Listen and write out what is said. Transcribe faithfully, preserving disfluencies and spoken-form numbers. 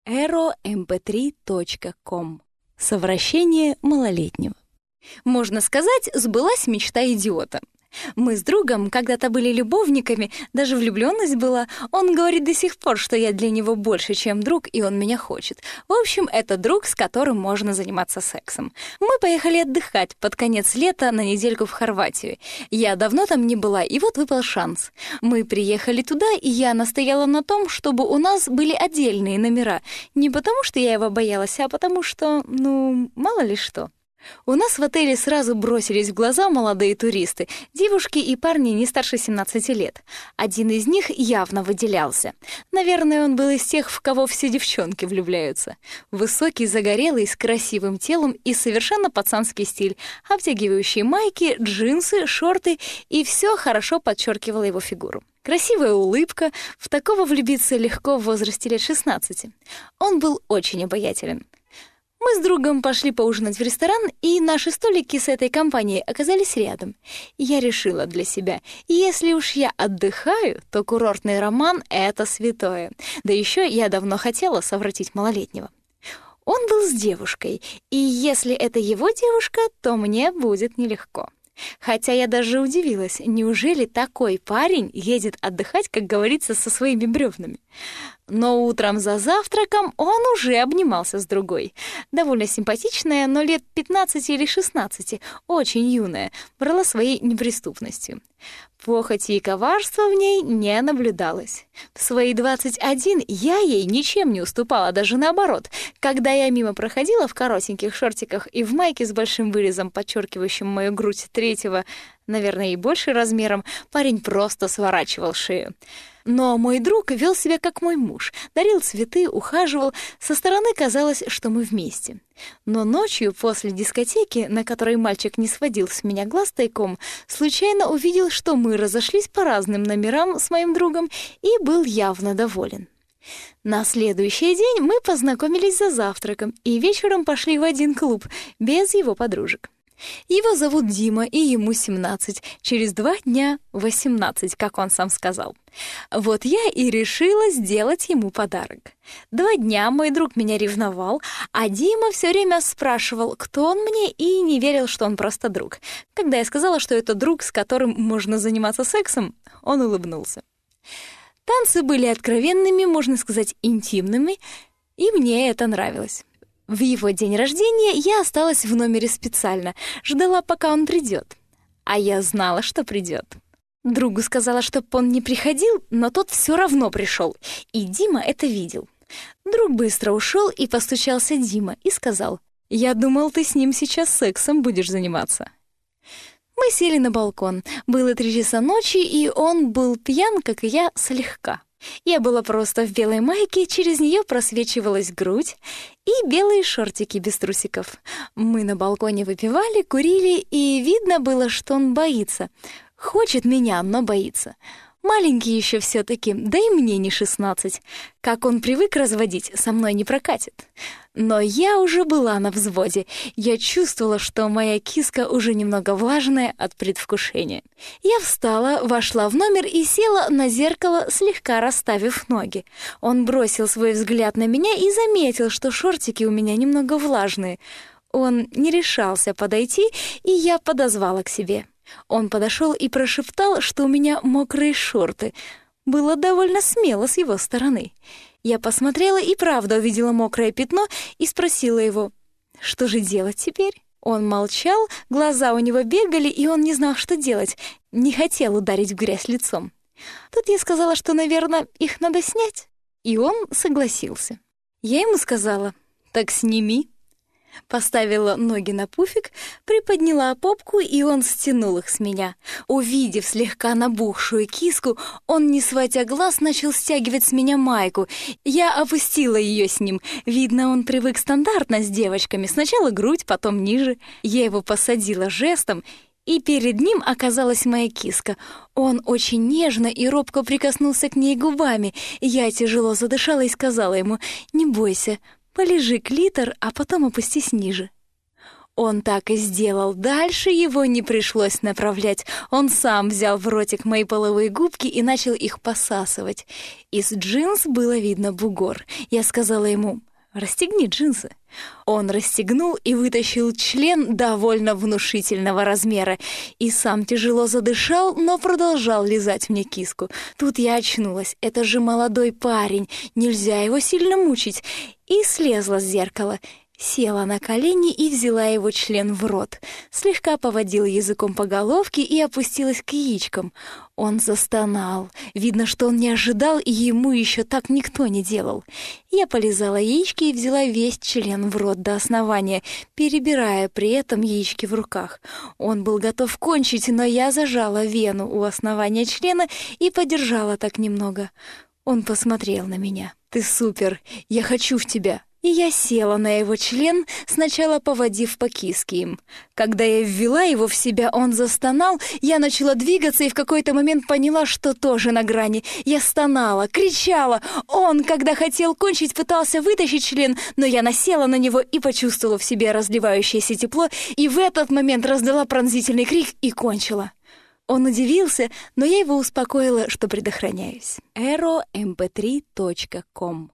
эро эм пэ три точка ком. Совращение малолетнего. Можно сказать, сбылась мечта идиота. Мы с другом когда-то были любовниками, даже влюблённость была. Он говорит до сих пор, что я для него больше, чем друг, и он меня хочет. В общем, это друг, с которым можно заниматься сексом. Мы поехали отдыхать под конец лета на недельку в Хорватию. Я давно там не была, и вот выпал шанс. Мы приехали туда, и я настояла на том, чтобы у нас были отдельные номера. Не потому, что я его боялась, а потому что, ну, мало ли что. У нас в отеле сразу бросились в глаза молодые туристы, девушки и парни не старше семнадцати лет. Один из них явно выделялся. Наверное, он был из тех, в кого все девчонки влюбляются. Высокий, загорелый, с красивым телом и совершенно пацанский стиль. Обтягивающие майки, джинсы, шорты, и все хорошо подчеркивало его фигуру. Красивая улыбка, в такого влюбиться легко в возрасте лет шестнадцати. Он был очень обаятелен. Мы с другом пошли поужинать в ресторан, и наши столики с этой компанией оказались рядом. Я решила для себя, если уж я отдыхаю, то курортный роман — это святое. Да еще я давно хотела совратить малолетнего. Он был с девушкой, и если это его девушка, то мне будет нелегко. Хотя я даже удивилась, неужели такой парень едет отдыхать, как говорится, со своими бревнами? Но утром за завтраком он уже обнимался с другой. Довольно симпатичная, но лет пятнадцати или шестнадцати, очень юная, брала своей неприступностью. Похоти и коварства в ней не наблюдалось. В свои двадцать один я ей ничем не уступала, даже наоборот. Когда я мимо проходила в коротеньких шортиках и в майке с большим вырезом, подчеркивающим мою грудь третьего, наверное, и больше размером, парень просто сворачивал шею. Но мой друг вел себя как мой муж, дарил цветы, ухаживал. Со стороны казалось, что мы вместе. Но ночью после дискотеки, на которой мальчик не сводил с меня глаз тайком, случайно увидел, что мы разошлись по разным номерам с моим другом, и был явно доволен. На следующий день мы познакомились за завтраком и вечером пошли в один клуб без его подружек. Его зовут Дима, и ему семнадцать, через два дня восемнадцать, как он сам сказал. Вот я и решила сделать ему подарок. Два дня мой друг меня ревновал, а Дима все время спрашивал, кто он мне, и не верил, что он просто друг. Когда я сказала, что это друг, с которым можно заниматься сексом, он улыбнулся. Танцы были откровенными, можно сказать, интимными, и мне это нравилось. В его день рождения я осталась в номере специально, ждала, пока он придет. А я знала, что придет. Другу сказала, чтоб он не приходил, но тот все равно пришел, и Дима это видел. Друг быстро ушел, и постучался Дима и сказал: «Я думал, ты с ним сейчас сексом будешь заниматься». Мы сели на балкон. Было три часа ночи, и он был пьян, как и я, слегка. Я была просто в белой майке, через нее просвечивалась грудь, и белые шортики без трусиков. Мы на балконе выпивали, курили, и видно было, что он боится. Хочет меня, но боится. Маленький еще все-таки, да и мне не шестнадцать. Как он привык разводить, со мной не прокатит. Но я уже была на взводе. Я чувствовала, что моя киска уже немного влажная от предвкушения. Я встала, вошла в номер и села на зеркало, слегка расставив ноги. Он бросил свой взгляд на меня и заметил, что шортики у меня немного влажные. Он не решался подойти, и я подозвала к себе. Он подошел и прошептал, что у меня мокрые шорты. Было довольно смело с его стороны. Я посмотрела и правда увидела мокрое пятно и спросила его: «Что же делать теперь?» Он молчал, глаза у него бегали, и он не знал, что делать, не хотел ударить в грязь лицом. Тут я сказала, что, наверное, их надо снять, и он согласился. Я ему сказала: «Так сними». Поставила ноги на пуфик, приподняла попку, и он стянул их с меня. Увидев слегка набухшую киску, он, не сводя глаз, начал стягивать с меня майку. Я опустила ее с ним. Видно, он привык стандартно с девочками. Сначала грудь, потом ниже. Я его посадила жестом, и перед ним оказалась моя киска. Он очень нежно и робко прикоснулся к ней губами. Я тяжело задышала и сказала ему: «Не бойся, полежи клитор, а потом опустись ниже». Он так и сделал. Дальше его не пришлось направлять. Он сам взял в ротик мои половые губки и начал их посасывать. Из джинс было видно бугор. Я сказала ему: «Расстегни джинсы». Он расстегнул и вытащил член довольно внушительного размера. И сам тяжело задышал, но продолжал лизать мне киску. Тут я очнулась. Это же молодой парень. Нельзя его сильно мучить. И слезла с зеркала. Села на колени и взяла его член в рот. Слегка поводила языком по головке и опустилась к яичкам. Он застонал. Видно, что он не ожидал, и ему еще так никто не делал. Я полизала яички и взяла весь член в рот до основания, перебирая при этом яички в руках. Он был готов кончить, но я зажала вену у основания члена и подержала так немного. Он посмотрел на меня. «Ты супер! Я хочу в тебя!» И я села на его член, сначала поводив по киске им. Когда я ввела его в себя, он застонал, я начала двигаться и в какой-то момент поняла, что тоже на грани. Я стонала, кричала. Он, когда хотел кончить, пытался вытащить член, но я насела на него и почувствовала в себе разливающееся тепло, и в этот момент раздала пронзительный крик и кончила. Он удивился, но я его успокоила, что предохраняюсь. эро эм пэ три точка ком